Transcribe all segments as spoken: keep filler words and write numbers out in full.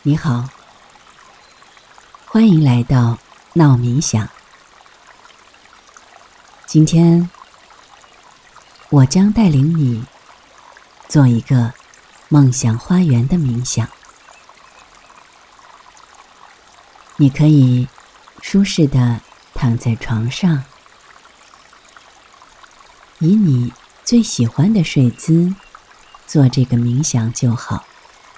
你好，欢迎来到闹冥想。今天我将带领你做一个梦想花园的冥想。你可以舒适地躺在床上，以你最喜欢的睡姿做这个冥想就好。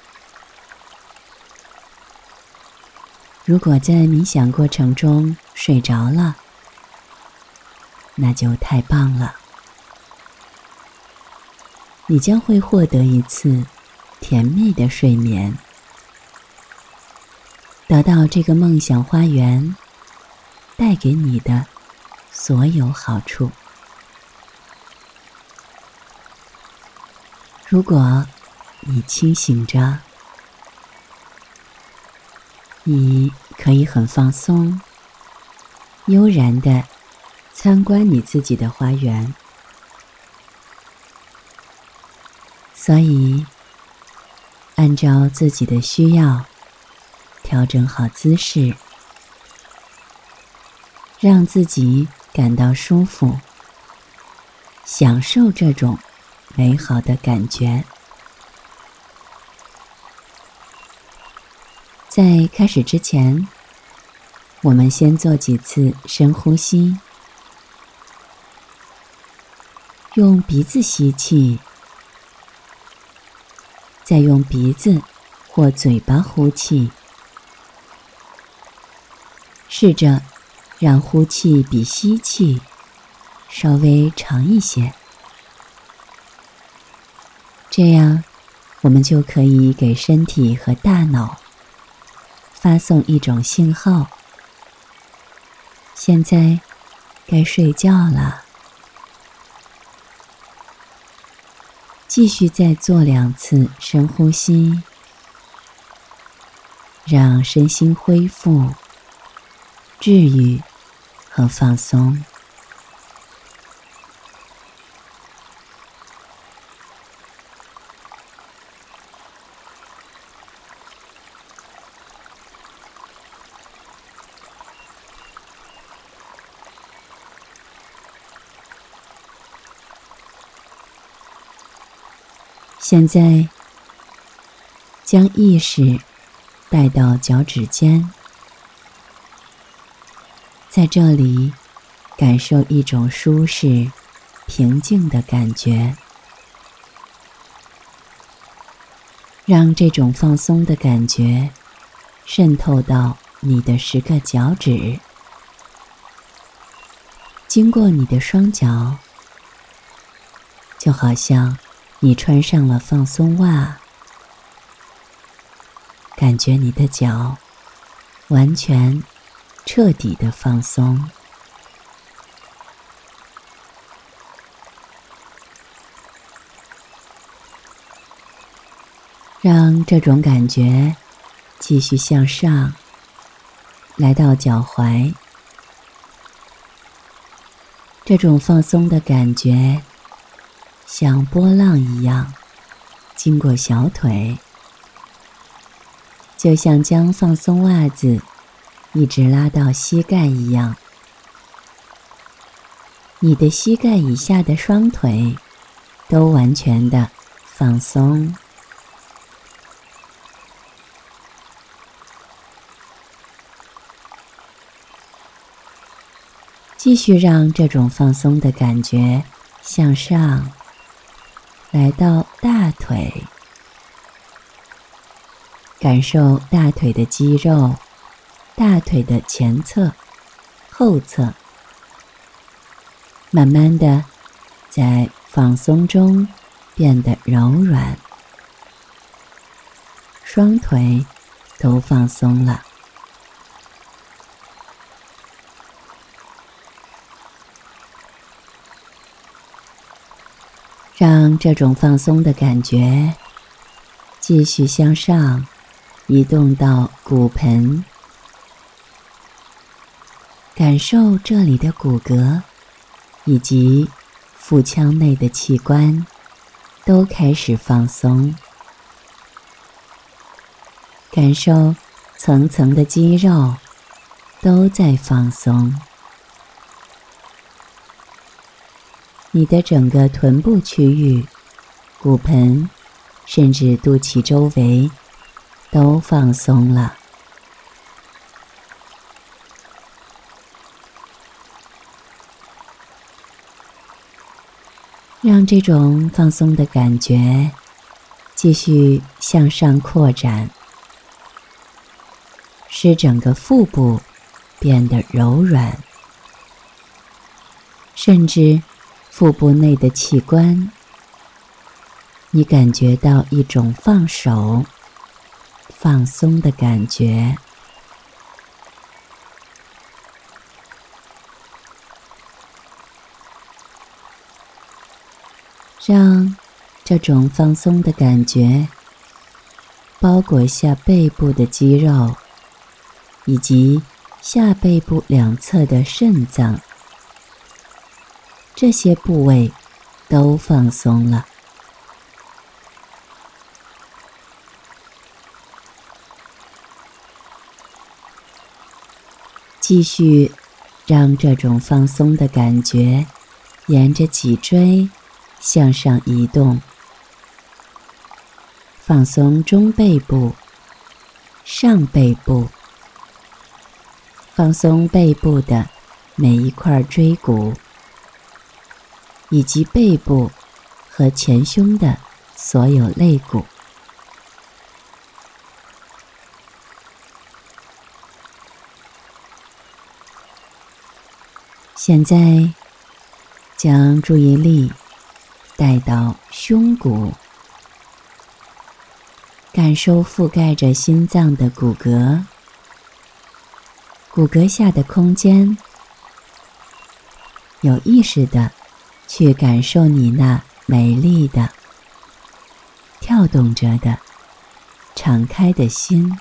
如果在冥想过程中睡着了，那就太棒了。你将会获得一次甜蜜的睡眠，得到这个梦想花园带给你的所有好处。如果你清醒着，你可以很放松、悠然地参观你自己的花园。所以，按照自己的需要，调整好姿势，让自己感到舒服，享受这种美好的感觉。在开始之前，我们先做几次深呼吸，用鼻子吸气，再用鼻子或嘴巴呼气，试着让呼气比吸气稍微长一些，这样我们就可以给身体和大脑发送一种信号，现在该睡觉了。继续再做两次深呼吸，让身心恢复、治愈和放松。现在，将意识带到脚趾尖，在这里感受一种舒适、平静的感觉，让这种放松的感觉渗透到你的十个脚趾，经过你的双脚，就好像你穿上了放松袜，感觉你的脚完全彻底的放松。让这种感觉继续向上，来到脚踝。这种放松的感觉像波浪一样经过小腿，就像将放松袜子一直拉到膝盖一样。你的膝盖以下的双腿都完全的放松。继续让这种放松的感觉向上，来到大腿，感受大腿的肌肉，大腿的前侧、后侧，慢慢的在放松中变得柔软，双腿都放松了。让这种放松的感觉继续向上移动到骨盆，感受这里的骨骼以及腹腔内的器官都开始放松， 感受层层的肌肉都在放松，你的整个臀部区域、骨盆，甚至肚脐周围都放松了。让这种放松的感觉继续向上扩展，使整个腹部变得柔软，甚至腹部内的器官，你感觉到一种放手、放松的感觉。让这种放松的感觉包裹下背部的肌肉，以及下背部两侧的肾脏，这些部位都放松了。继续让这种放松的感觉沿着脊椎向上移动，放松中背部、上背部，放松背部的每一块椎骨，以及背部和前胸的所有肋骨。现在将注意力带到胸骨，感受覆盖着心脏的骨骼，骨骼下的空间，有意识地去感受你那美丽的、跳动着的、敞开的心。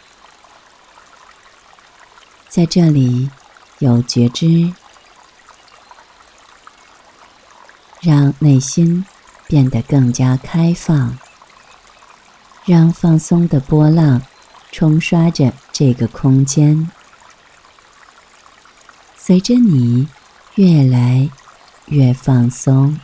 在这里有觉知，让内心变得更加开放，让放松的波浪冲刷着这个空间。随着你越来越放松，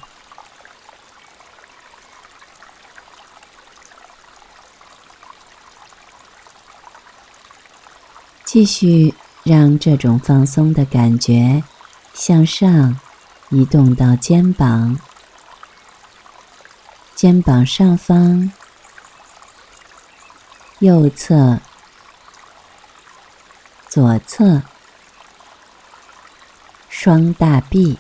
继续让这种放松的感觉向上移动到肩膀，肩膀上方、右侧、左侧、双大臂，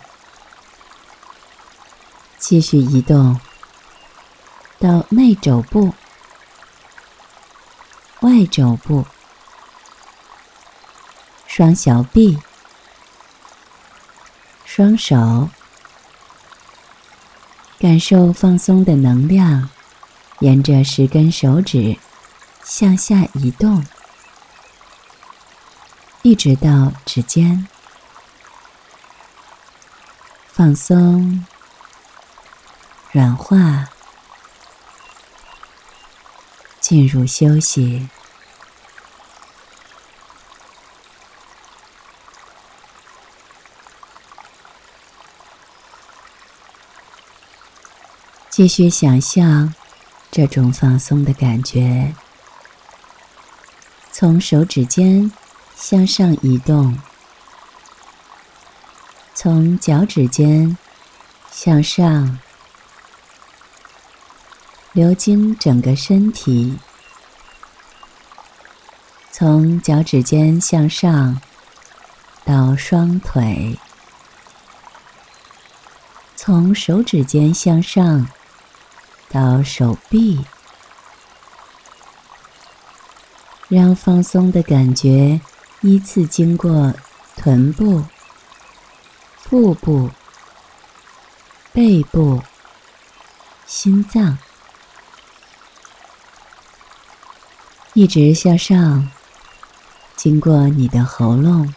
继续移动到内肘部、外肘部、双小臂、双手，感受放松的能量沿着十根手指向下移动，一直到指尖，放松、软化，进入休息。继续想象这种放松的感觉，从手指尖向上移动，从脚趾尖向上，流经整个身体，从脚趾尖向上到双腿，从手指尖向上到手臂，让放松的感觉依次经过臀部、腹部、背部、心脏，一直向上，经过你的喉咙，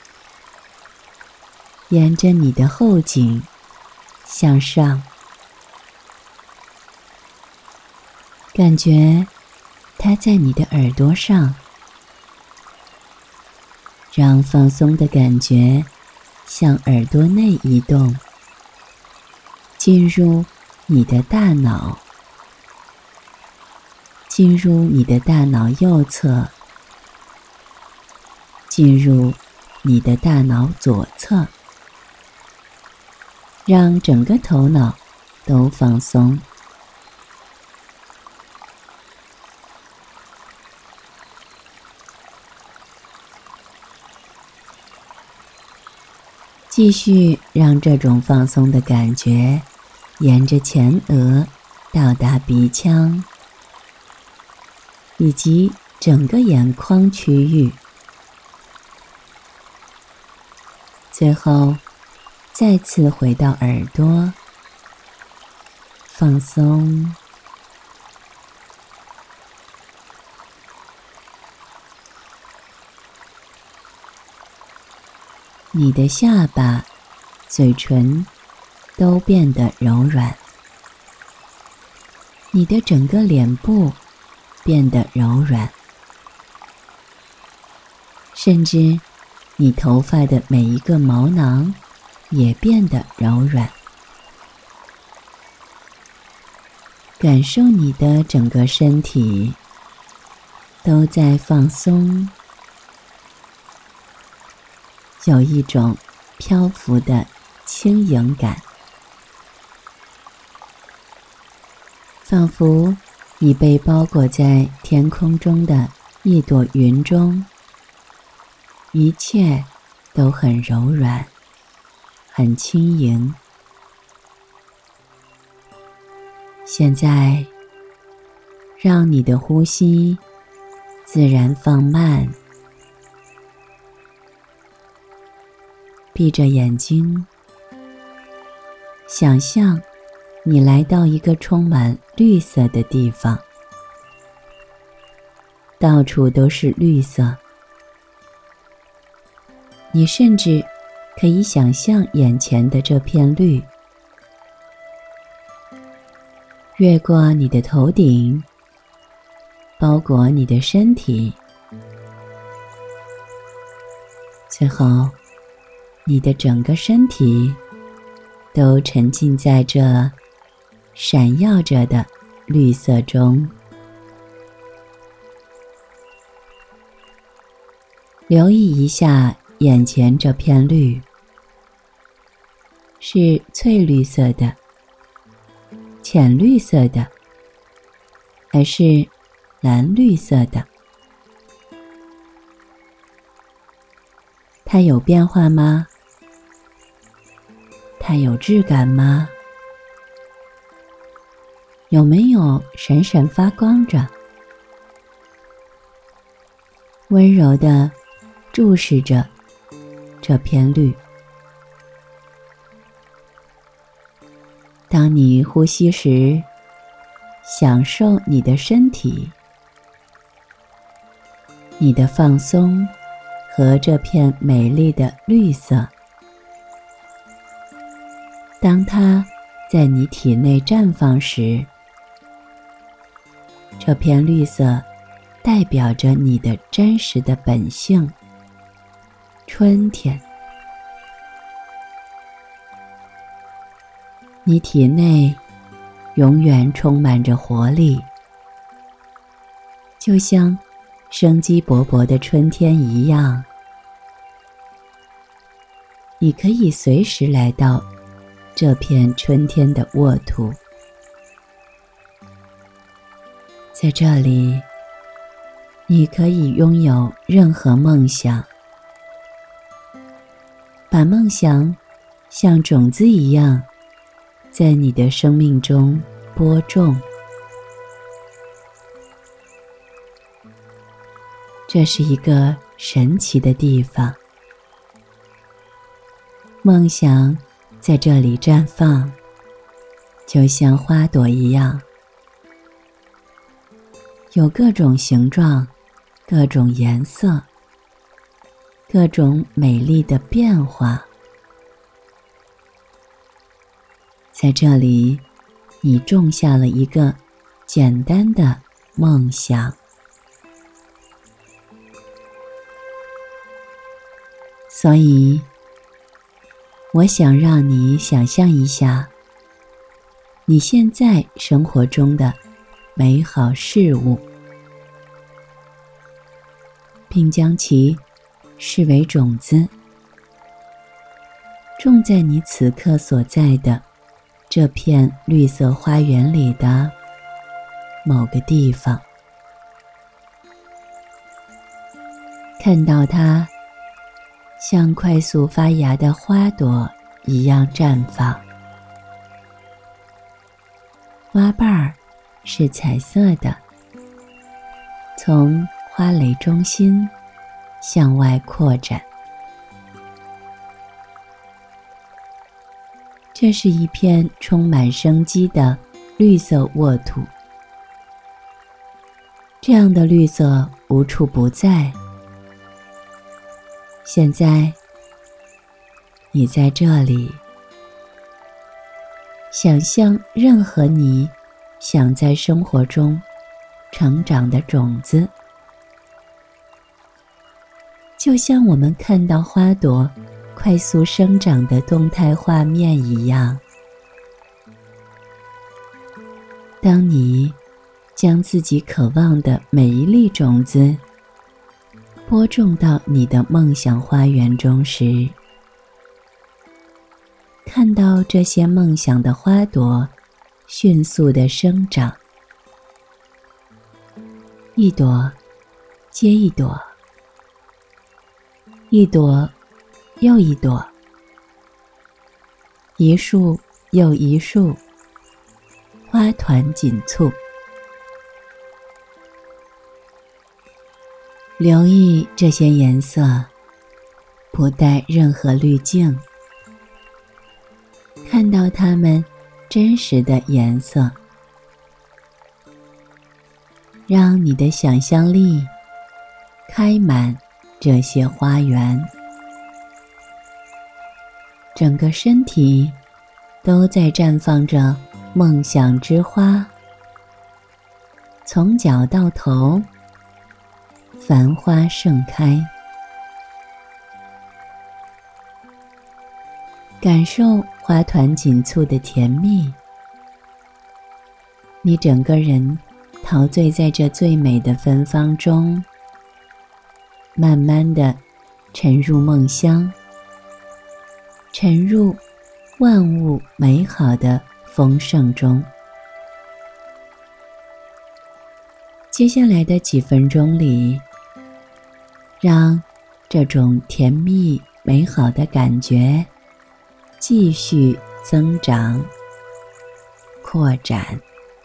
沿着你的后颈向上，感觉它在你的耳朵上，让放松的感觉向耳朵内移动，进入你的大脑，进入你的大脑右侧，进入你的大脑左侧，让整个头脑都放松。继续让这种放松的感觉沿着前额到达鼻腔，以及整个眼眶区域。最后，再次回到耳朵，放松。你的下巴、嘴唇都变得柔软，你的整个脸部变得柔软，甚至你头发的每一个毛囊也变得柔软。感受你的整个身体都在放松，有一种漂浮的轻盈感，仿佛你被包裹在天空中的一朵云中，一切都很柔软，很轻盈。现在，让你的呼吸自然放慢，闭着眼睛，想象你来到一个充满绿色的地方，到处都是绿色。你甚至可以想象眼前的这片绿，越过你的头顶，包裹你的身体，最后你的整个身体都沉浸在这闪耀着的绿色中。留意一下眼前这片绿，是翠绿色的、浅绿色的，还是蓝绿色的？它有变化吗？它有质感吗？有没有闪闪发光着？温柔地注视着这片绿。当你呼吸时，享受你的身体，你的放松和这片美丽的绿色。当它在你体内绽放时，这片绿色代表着你的真实的本性，春天。你体内永远充满着活力，就像生机勃勃的春天一样。你可以随时来到这片春天的沃土，在这里，你可以拥有任何梦想，把梦想像种子一样在你的生命中播种。这是一个神奇的地方，梦想在这里绽放，就像花朵一样，有各种形状，各种颜色，各种美丽的变化。在这里，你种下了一个简单的梦想。 所以，我想让你想象一下，你现在生活中的美好事物，并将其视为种子，种在你此刻所在的这片绿色花园里的某个地方，看到它像快速发芽的花朵一样绽放，花瓣儿是彩色的，从花蕾中心向外扩展。这是一片充满生机的绿色沃土，这样的绿色无处不在。现在，你在这里，想象任何你想在生活中成长的种子，就像我们看到花朵快速生长的动态画面一样。当你将自己渴望的每一粒种子播种到你的梦想花园中时，看到这些梦想的花朵迅速地生长，一朵接一朵，一朵又一朵，一束又一束，花团锦簇。留意这些颜色，不带任何滤镜，看到它们真实的颜色，让你的想象力开满这些花园，整个身体都在绽放着梦想之花，从脚到头，繁花盛开。感受花团锦簇的甜蜜，你整个人陶醉在这最美的芬芳中，慢慢地沉入梦乡，沉入万物美好的丰盛中。接下来的几分钟里，让这种甜蜜美好的感觉继续增长、扩展。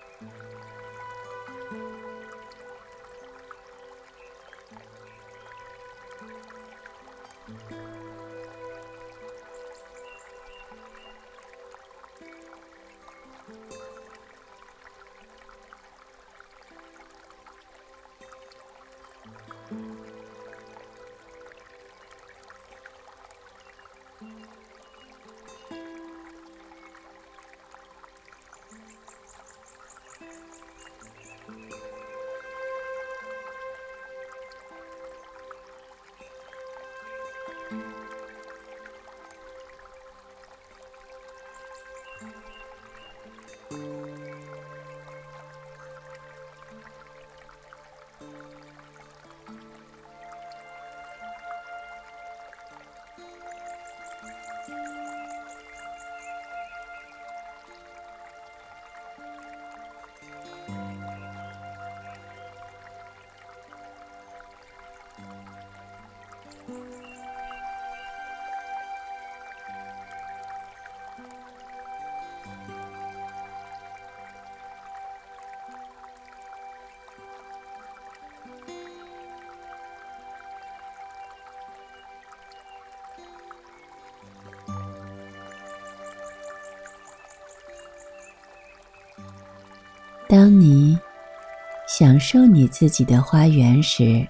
当你享受你自己的花园时，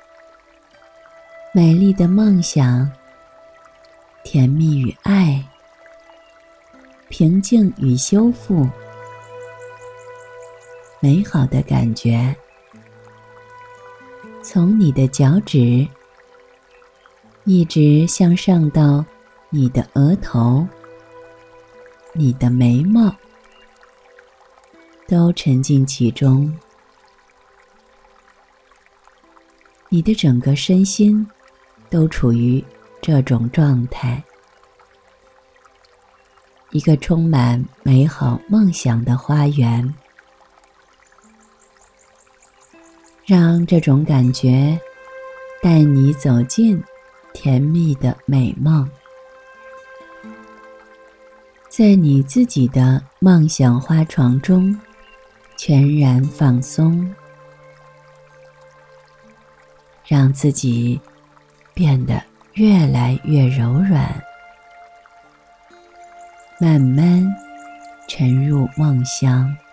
美丽的梦想、甜蜜与爱、平静与修复、美好的感觉，从你的脚趾一直向上到你的额头，你的眉毛，都沉浸其中。你的整个身心都处于这种状态，一个充满美好梦想的花园。让这种感觉带你走进甜蜜的美梦，在你自己的梦想花床中全然放松，让自己变得越来越柔软，慢慢沉入梦乡。